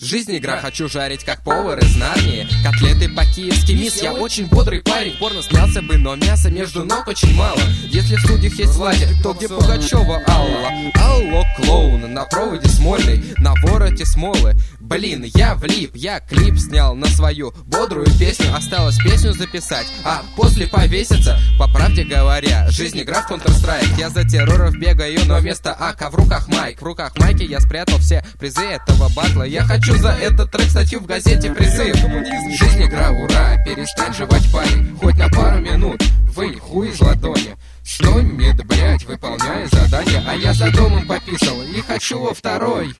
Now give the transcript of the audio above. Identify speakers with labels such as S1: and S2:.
S1: Жизнь игра, хочу жарить как повар из Нарнии. Котлеты по-киевски, мисс, я очень бодрый парень. Порно снялся бы, но мяса между ног очень мало. Если в студиях есть Владик, то где Пугачева Алла? Алло, клоун, на проводе Смольный, на вороте смолы. Блин, я влип, я клип снял на свою бодрую песню. Осталось песню записать, а после повеситься. По правде говоря, жизнь игра в Counter-Strike. Я за терроров бегаю, но вместо АК в руках майк. В руках майки я спрятал все призы этого батла. Я хочу за этот трек статью в газете призыв. Жизнь игра, ура, перестань жевать парень. Хоть на пару минут, вынь хуй из ладони. Что мид, блять, выполняя задание. А я за домом пописал и хочу во второй.